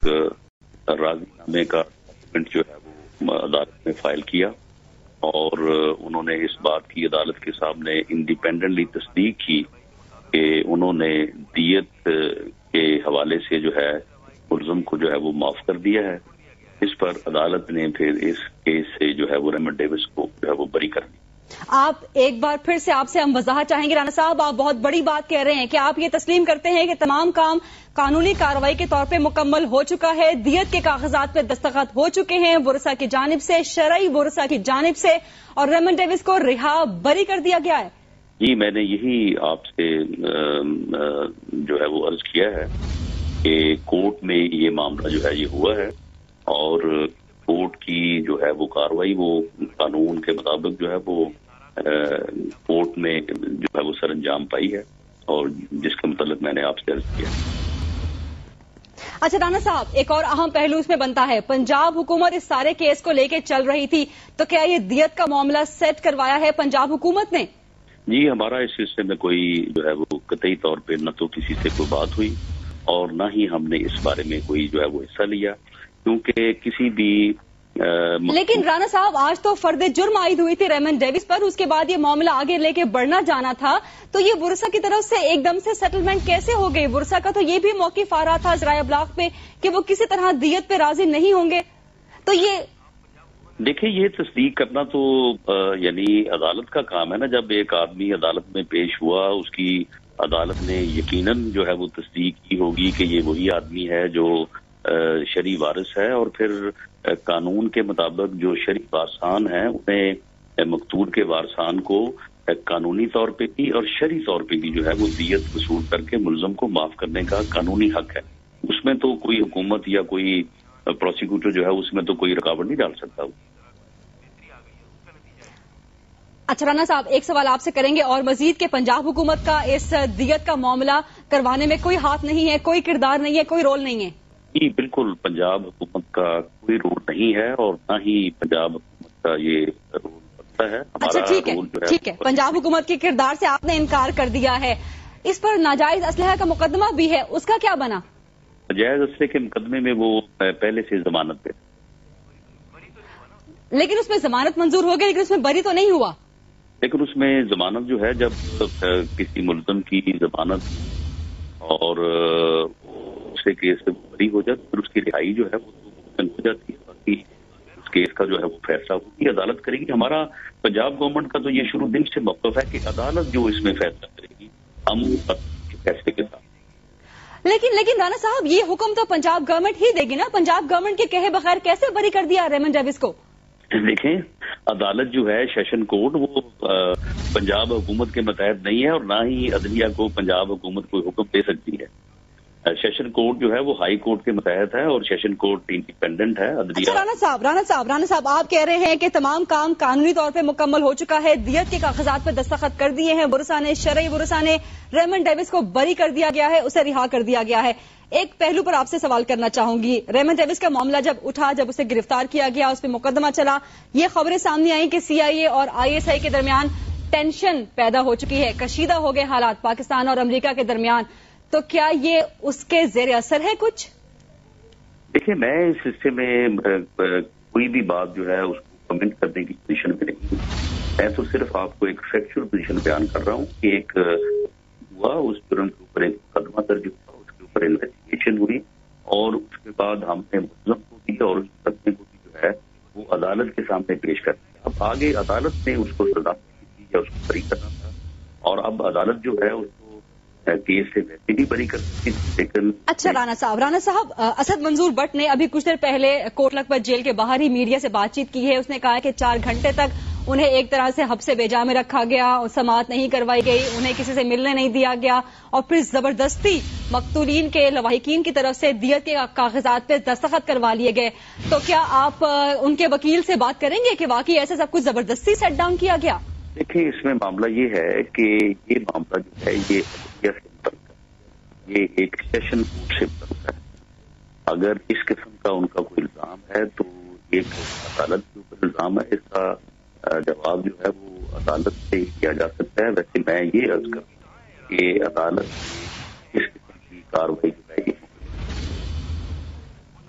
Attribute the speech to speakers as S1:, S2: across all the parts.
S1: ایک راضی نامے کا ڈاکومنٹ جو ہے وہ عدالت میں فائل کیا اور انہوں نے اس بات کی عدالت کے سامنے انڈیپینڈنٹلی تصدیق کی کہ انہوں نے دیت کے حوالے سے جو ہے ملزم کو جو ہے وہ معاف کر دیا ہے. اس پر عدالت نے پھر اس کیس سے جو ہے وہ ریمنڈ ڈیوس کو جو ہے وہ بری کر دی.
S2: آپ ایک بار پھر سے آپ سے ہم وضاحت چاہیں گے رانا صاحب، آپ بہت بڑی بات کہہ رہے ہیں کہ آپ یہ تسلیم کرتے ہیں کہ تمام کام قانونی کارروائی کے طور پہ مکمل ہو چکا ہے، دیت کے کاغذات پہ دستخط ہو چکے ہیں ورثاء کی جانب سے، شرعی ورثاء کی جانب سے، اور ریمنڈ ڈیوس کو رہا بری کر دیا گیا ہے.
S1: جی میں نے یہی آپ سے جو ہے وہ عرض کیا ہے کہ کورٹ میں یہ معاملہ جو ہے یہ ہوا ہے اور کورٹ کی جو ہے وہ کارروائی وہ قانون کے مطابق جو ہے وہ کورٹ میں جو ہے وہ سر انجام پائی ہے اور جس کے متعلق میں نے آپ سے عرض کیا.
S2: اچھا رانا صاحب، ایک اور اہم پہلو اس میں بنتا ہے، پنجاب حکومت اس سارے کیس کو لے کے چل رہی تھی، تو کیا یہ دیت کا معاملہ سیٹ کروایا ہے پنجاب حکومت نے؟
S1: جی ہمارا اس سلسلے میں کوئی جو ہے وہ قطعی طور پہ نہ تو کسی سے کوئی بات ہوئی اور نہ ہی ہم نے اس بارے میں کوئی جو ہے وہ حصہ لیا، کیونکہ کسی بھی
S2: لیکن رانا صاحب آج تو فرد جرم عائد ہوئی تھی ریمنڈ ڈیوس پر، اس کے بعد یہ معاملہ آگے لے کے بڑھنا جانا تھا، تو یہ ورثاء کی طرف سے ایک دم سے سیٹلمنٹ کیسے ہو گئی؟ ورثاء کا تو یہ بھی موقف آ رہا تھا ذرائع ابلاغ پہ کہ وہ کسی طرح دیت پہ راضی نہیں ہوں گے. تو یہ
S1: دیکھیں یہ تصدیق کرنا تو یعنی عدالت کا کام ہے نا. جب ایک آدمی عدالت میں پیش ہوا اس کی عدالت نے یقیناً جو ہے وہ تصدیق کی ہوگی کہ یہ وہی آدمی ہے جو شرعی وارث ہے، اور پھر قانون کے مطابق جو شرعی وارثان ہیں انہیں مقتول کے وارثان کو قانونی طور پہ بھی اور شرعی طور پہ بھی جو ہے وہ دیت وصول کر کے ملزم کو معاف کرنے کا قانونی حق ہے. اس میں تو کوئی حکومت یا کوئی پروسیکیوٹر جو ہے اس میں تو کوئی رکاوٹ نہیں ڈال سکتا.
S2: اچھا رانا صاحب ایک سوال آپ سے کریں گے اور مزید کہ پنجاب حکومت کا اس دیت کا معاملہ کروانے میں کوئی ہاتھ نہیں ہے، کوئی کردار نہیں ہے، کوئی رول نہیں ہے؟
S1: جی بالکل پنجاب حکومت کا کوئی رول نہیں ہے اور نہ ہی پنجاب حکومت کا یہ رول بنتا ہے.
S2: اچھا ٹھیک ہے پنجاب حکومت کے کردار سے آپ نے انکار کر دیا ہے. اس پر ناجائز اسلحہ کا مقدمہ بھی ہے، اس کا کیا بنا؟
S1: ناجائز اسلحے کے مقدمے میں وہ پہلے سے ضمانت پہ،
S2: لیکن اس میں ضمانت منظور ہو گئی لیکن اس میں بری تو نہیں ہوا.
S1: لیکن اس میں ضمانت جو ہے جب کسی ملزم کی ضمانت اور اسے کیس سے بری ہو جائے پھر اس کی رہائی جو ہے وہ ہو جاتی ہے. باقی اس کیس کا جو ہے وہ فیصلہ ہوگی عدالت کرے گی. ہمارا پنجاب گورنمنٹ کا تو یہ شروع دن سے موقف ہے کہ عدالت جو اس میں فیصلہ کرے گی ہم فیصلے کے ساتھ.
S2: لیکن رانا صاحب یہ حکم تو پنجاب گورنمنٹ ہی دے گی نا، پنجاب گورنمنٹ کے کہے بغیر کیسے بری کر دیا ریمنڈ ڈیوس کو؟
S1: دیکھیں عدالت جو ہے سیشن کورٹ وہ پنجاب حکومت کے متحد نہیں ہے اور نہ ہی عدلیہ کو پنجاب حکومت کوئی حکم دے سکتی ہے. سیشن کورٹ جو ہے وہ ہائی کورٹ کے متحد ہے اور سیشن کورٹ انڈیپینڈنٹ ہے.
S2: اچھا رانا صاحب آپ کہہ رہے ہیں کہ تمام کام قانونی طور پہ مکمل ہو چکا ہے، دیت کے کاغذات پہ دستخط کر دیے ہیں ورثاء نے، شرعی ورثاء نے، ریمنڈ ڈیوس کو بری کر دیا گیا ہے، اسے رہا کر دیا گیا ہے. ایک پہلو پر آپ سے سوال کرنا چاہوں گی، ریمنڈ ڈیوس کا معاملہ جب اٹھا، جب اسے گرفتار کیا گیا، اس پہ مقدمہ چلا، یہ خبریں سامنے آئیں کہ CIA اور ISI کے درمیان ٹینشن پیدا ہو چکی ہے، کشیدہ ہو گئے حالات پاکستان اور امریکہ کے درمیان، تو کیا یہ اس کے زیر اثر ہے کچھ؟
S1: دیکھیں میں اس حصے میں کوئی بھی بات جو ہے اس کو کمنٹ کرنے کی پوزیشن میں نہیں ہوں. میں تو صرف آپ کو ایک فیکچوئل پوزیشن بیان کر رہا ہوں کہ ایک ہوا اس جرم کے اوپر ایک مقدمہ درج ہوا، اس کے اوپر انویسٹیگیشن ہوئی اور اس کے بعد ہم نے ملزم کو بھی اور اس مقدمے کو بھی جو ہے وہ عدالت کے سامنے پیش کر دیا. اب آگے عدالت نے اس کو سزا دی یا اس کو بری کرنا تھا اور اب عدالت جو ہے اس کو کیس سے ویسے بھی بری کر سکتی لیکن. اچھا
S2: رانا صاحب اسد منظور بٹ نے ابھی کچھ دیر پہلے کوٹ لکھپت جیل کے باہر ہی میڈیا سے بات چیت کی ہے. اس نے کہا کہ 4 گھنٹے تک انہیں ایک طرح سے حبس بیجا میں رکھا گیا، سماعت نہیں کروائی گئی، انہیں کسی سے ملنے نہیں دیا گیا اور پھر زبردستی مقتولین کے لواحقین کی طرف سے دیت کے کاغذات پہ دستخط کروا لیے گئے. تو کیا آپ ان کے وکیل سے بات کریں گے کہ واقعی ایسا سب کچھ زبردستی سیٹ ڈاؤن کیا گیا؟
S1: دیکھیں اس میں معاملہ یہ ہے کہ یہ معاملہ جو ہے یہ ایک سیشن کورٹ سے متعلق ہے. اگر اس قسم کا ان کا کوئی الزام ہے تو ایک عدالت کے اوپر الزام ہے، اس کا جواب جو ہے وہ عدالت سے ہی کیا جا سکتا ہے. ویسے میں یہ عرض کروں کہ عدالت اس قسم کی کاروائی جو ہے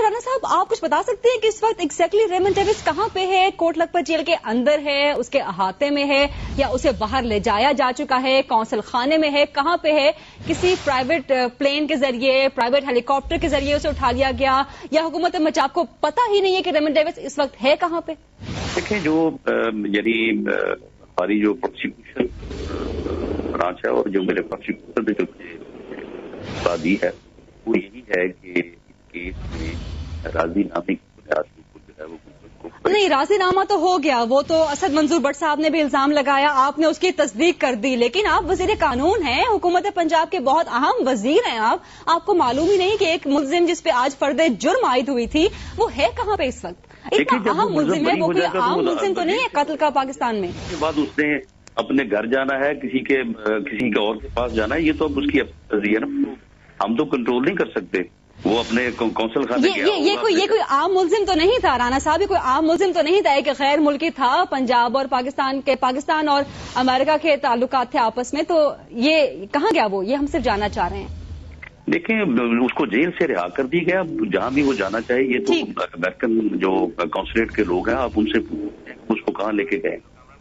S2: राणा साहब, आप कुछ बता सकते हैं कि इस वक्त एग्जैक्टली रेमंड डेविस कहाँ पे है? कोट लखपत जेल के अंदर है, उसके अहाते में है, या उसे बाहर ले जाया जा चुका है, कौंसल खाने में है, कहाँ पे है? किसी प्राइवेट प्लेन के जरिए, प्राइवेट हेलीकॉप्टर के जरिए उसे उठा लिया गया, या हुकूमत पंजाब को पता ही नहीं है कि रेमंड डेविस इस वक्त है कहाँ पे?
S1: देखिए, जो यानी हमारी जो प्रोसिक्यूशन ब्रांच है और जो मेरे प्रोसिक्यूटर ने जो दी है वो यही है कि केस में राजीनामे की बुनियाद पर जो है वो
S2: नहीं, राजीनामा तो हो गया, वो तो असद मंजूर भट्ट साहब ने भी इल्जाम लगाया, आपने उसकी तस्दीक कर दी, लेकिन आप वजीर कानून हैं, हुकूमत पंजाब के बहुत अहम वजीर हैं आपको मालूम ही नहीं कि एक मुल्जिम जिस पे आज फर्दे जुर्म आयद हुई थी वो है कहाँ पे इस वक्त? इतना अहम मुल्जिम है, वो कोई आम मुल्जिम तो नहीं है कत्ल का पाकिस्तान में।
S1: उसके बाद उसने अपने घर जाना है, किसी के और के पास जाना है, ये तो अब उसकी है ना, हम तो कंट्रोल नहीं कर सकते। वो अपने कौंसल खाने
S2: ये कोई आम मुल्जिम तो नहीं था राना साहब, ये कोई आम मुल्जिम तो नहीं था, एक गैर मुल्की था, पंजाब और पाकिस्तान और अमेरिका के ताल्लुकात थे आपस में, तो ये कहाँ गया वो? ये हम सिर्फ जानना चाह रहे हैं।
S1: देखिए, उसको जेल से रिहा कर दी गया, जहां भी वो जाना चाहे। ये तो अमेरिकन जो कॉन्सुलेट के लोग हैं, आप उनसे पूछें उसको कहाँ लेके गए।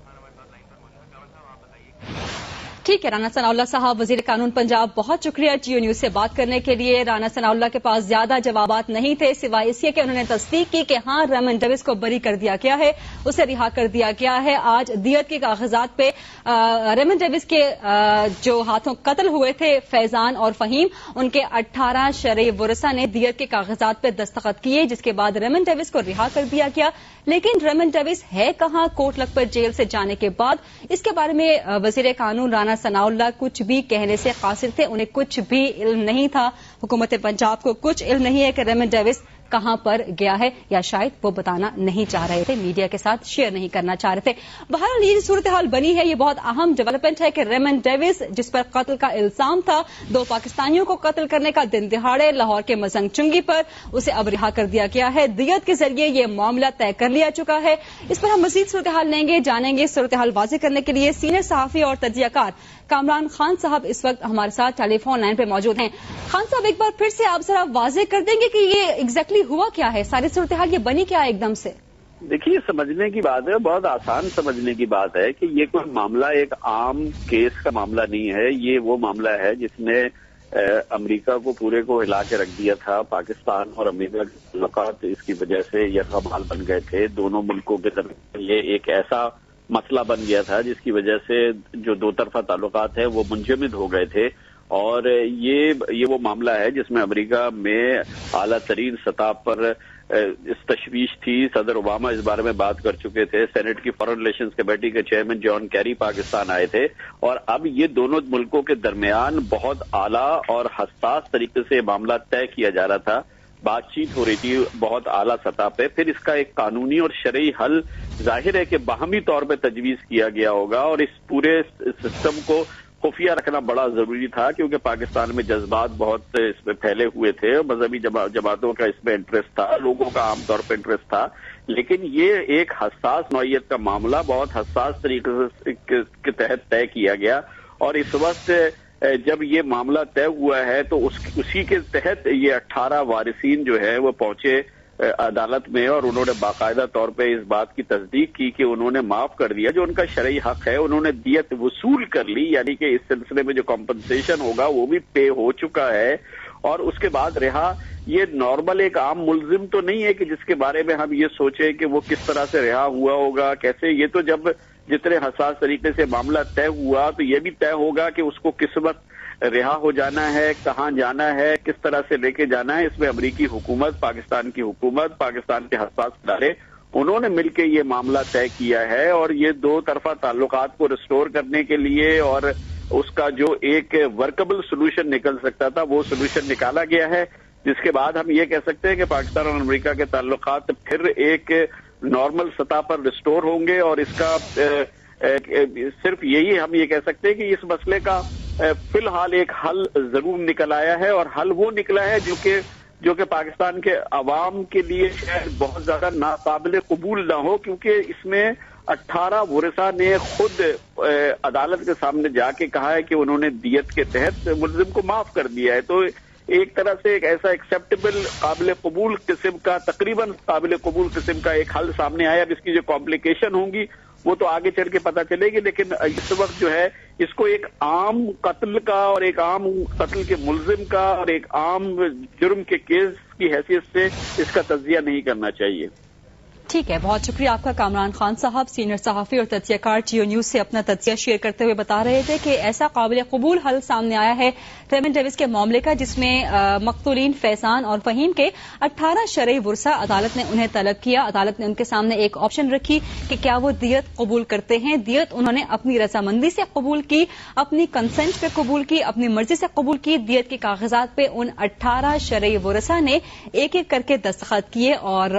S2: ठीक है राना सनाउल्लाह साहब, वजीर कानून पंजाब, बहुत शुक्रिया जियो न्यूज से बात करने के लिए। राना सनाउल्लाह के पास ज्यादा जवाबात नहीं थे सिवाय इसके कि उन्होंने तस्दीक की कि हाँ, रेमंड डेविस को बरी कर दिया गया है, उसे रिहा कर दिया गया है। आज दियत के कागजात पे रेमंड डेविस के जो हाथों कत्ल हुए थे फैजान और फहीम, उनके 18 शरई वरसा ने दियत के कागजात पे दस्तखत किए, जिसके बाद रेमंड डेविस को रिहा कर दिया गया। लेकिन रेमंड डेविस है कहाँ कोट लखपत जेल से जाने के बाद? इसके बारे में वजीर कानून राना सनाउल्लाह कुछ भी कहने से कासिर थे, उन्हें कुछ भी इल्म नहीं था, हुकूमत पंजाब को कुछ इल्म नहीं है कि रेमंड डेविस कहां पर गया है, या शायद वो बताना नहीं चाह रहे थे, मीडिया के साथ शेयर नहीं करना चाह रहे थे। बहरहाल ये सूरत हाल बनी है, ये बहुत अहम डेवलपमेंट है कि रेमंड डेविस, जिस पर कत्ल का इल्जाम था, 2 पाकिस्तानियों को कत्ल करने का, दिन दिहाड़े लाहौर के मजंग चुंगी पर, उसे अब रिहा कर दिया गया है। दियत के जरिए ये मामला तय कर लिया चुका है। इस पर हम मजीद सूरत हाल लेंगे, जानेंगे। सूरत हाल वाज़ेह करने के लिए सीनियर सहाफी और तजियाकार कामरान खान साहब इस वक्त हमारे साथ टेलीफोन लाइन पे मौजूद हैं। खान साहब, एक बार फिर से आप जरा वाज़ेह कर देंगे कि ये एग्जैक्टली हुआ क्या है, सारी सूरत हाल ये बनी क्या है एकदम से?
S3: देखिए, समझने की बात है, बहुत आसान समझने की बात है कि ये कोई मामला एक आम केस का मामला नहीं है। ये वो मामला है जिसने अमेरिका को पूरे को हिला के रख दिया था। पाकिस्तान और अमेरिका के ताल्लुकात इसकी वजह से यरगमाल बन गए थे। दोनों मुल्कों के दरमियान ये एक ऐसा मसला बन गया था जिसकी वजह से जो दो तरफा ताल्लुकात है वो मुंजमद हो गए थे। और ये वो मामला है जिसमें अमेरिका में आला तरीन सतह पर इस तशवीश थी। सदर ओबामा इस बारे में बात कर चुके थे। सेनेट की फॉरेन रिलेशंस कमेटी के चेयरमैन जॉन कैरी पाकिस्तान आए थे, और अब ये दोनों मुल्कों के दरमियान बहुत आला और हसास तरीके से मामला तय किया जा रहा था। बातचीत हो रही थी बहुत आला सतह पे। फिर इसका एक कानूनी और शरई हल जाहिर है कि बाहमी तौर पे तजवीज किया गया होगा, और इस पूरे सिस्टम को खुफिया रखना बड़ा जरूरी था, क्योंकि पाकिस्तान में जज्बात बहुत इसमें फैले हुए थे। मजहबी जमातों का इसमें इंटरेस्ट था, लोगों का आमतौर पर इंटरेस्ट था। लेकिन ये एक हसास नौइयत का मामला बहुत हसास तरीके के तहत तय किया गया, और इस वक्त जब ये मामला तय हुआ है तो उसी के तहत ये 18 वारिसीन जो है वो पहुंचे अदालत में, और उन्होंने बाकायदा तौर पे इस बात की तस्दीक की कि उन्होंने माफ कर दिया जो उनका शरई हक है। उन्होंने दियत वसूल कर ली, यानी कि इस सिलसिले में जो कॉम्पनसेशन होगा वो भी पे हो चुका है, और उसके बाद रिहा। ये नॉर्मल एक आम मुल्जिम तो नहीं है कि जिसके बारे में हम ये सोचे कि वो किस तरह से रिहा हुआ होगा, कैसे। ये तो जब जितने हसास तरीके से मामला तय हुआ तो ये भी तय होगा कि उसको किस वक्त रिहा हो जाना है, कहाँ जाना है, किस तरह से लेके जाना है। इसमें अमेरिकी हुकूमत, पाकिस्तान की हुकूमत, पाकिस्तान के हसास इदारे, उन्होंने मिलकर ये मामला तय किया है। और ये दो तरफा ताल्लुकात को रिस्टोर करने के लिए और उसका जो एक वर्केबल सोल्यूशन निकल सकता था वो सोल्यूशन निकाला गया है, जिसके बाद हम ये कह सकते हैं कि पाकिस्तान और अमेरिका के ताल्लुकात फिर एक नॉर्मल सतह पर रिस्टोर होंगे। और इसका सिर्फ यही हम ये कह सकते हैं कि इस मसले का फिलहाल एक हल जरूर निकल आया है, और हल वो निकला है जो कि पाकिस्तान के अवाम के लिए शायद बहुत ज्यादा नाकाबिल कबूल ना हो, क्योंकि इसमें 18 वरसा ने खुद अदालत के सामने जाके कहा है कि उन्होंने दियत के तहत मुल्जिम को माफ कर दिया है। तो ایک طرح سے ایک ایسا ایکسیپٹیبل قابل قبول قسم کا تقریباً قابل قبول قسم کا ایک حل سامنے آیا. اب اس کی جو کمپلیکیشن ہوں گی وہ تو آگے چل کے پتہ چلے گی، لیکن اس وقت جو ہے اس کو ایک عام قتل کا اور ایک عام قتل کے ملزم کا اور ایک عام جرم کے کیس کی حیثیت سے اس کا تجزیہ نہیں کرنا چاہیے.
S2: ٹھیک ہے، بہت شکریہ آپ کا کامران خان صاحب. سینئر صحافی اور تجزیہ کار جیو نیوز سے اپنا تجزیہ شیئر کرتے ہوئے بتا رہے تھے کہ ایسا قابل قبول حل سامنے آیا ہے ریمنڈ ڈیوس کے معاملے کا، جس میں مقتولین فیضان اور فہیم کے 18 شرعی ورثہ عدالت نے انہیں طلب کیا. عدالت نے ان کے سامنے ایک آپشن رکھی کہ کیا وہ دیت قبول کرتے ہیں. دیت انہوں نے اپنی رضامندی سے قبول کی، اپنی کنسنٹ پہ قبول کی، اپنی مرضی سے قبول کی. دیت کے کاغذات پہ ان 18 شرعی ورثہ نے ایک ایک کر کے دستخط کیے اور